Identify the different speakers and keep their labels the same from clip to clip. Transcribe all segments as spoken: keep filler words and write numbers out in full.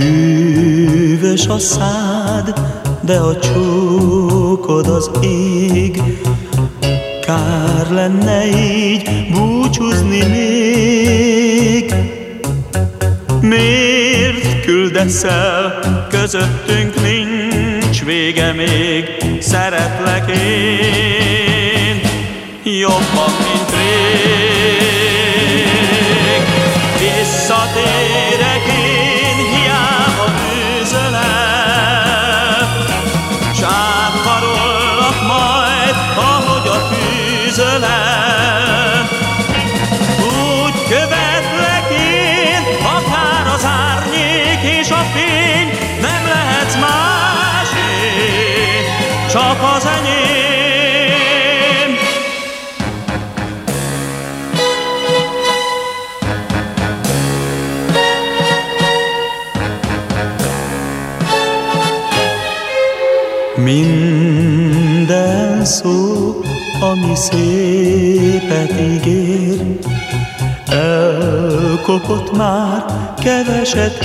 Speaker 1: Bűvös a szád, de a csókod az ég. Kár lenne így búcsúzni még. Miért küldesz el, közöttünk nincs vége még. Szeretlek én jobban, mint rég. Visszatérek én, hiába bűzölel, s átkarollak majd, ahogy a fűzölel. Úgy követlek én, akár az árnyék és a fény, nem lehetsz másé, csak az enyém. Minden szó, ami szépet ígér, elkopott már, keveset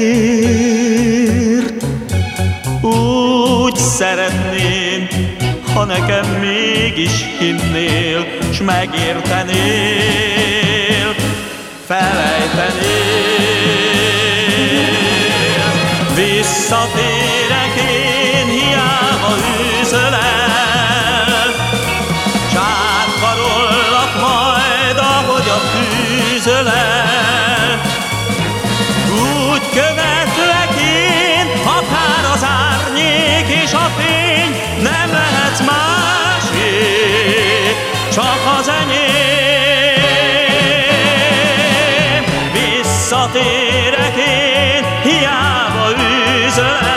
Speaker 1: ér. Úgy szeretném, ha nekem mégis hinnél, s megértenél, felejtenél. Visszatérek én, hiába űzölel, s átkarollak majd, ahogy a fűzölel. Úgy követlek én, akár az árnyék és a fény, nem lehetsz másé, csak az enyém. Visszatérek én, hiába űzölel,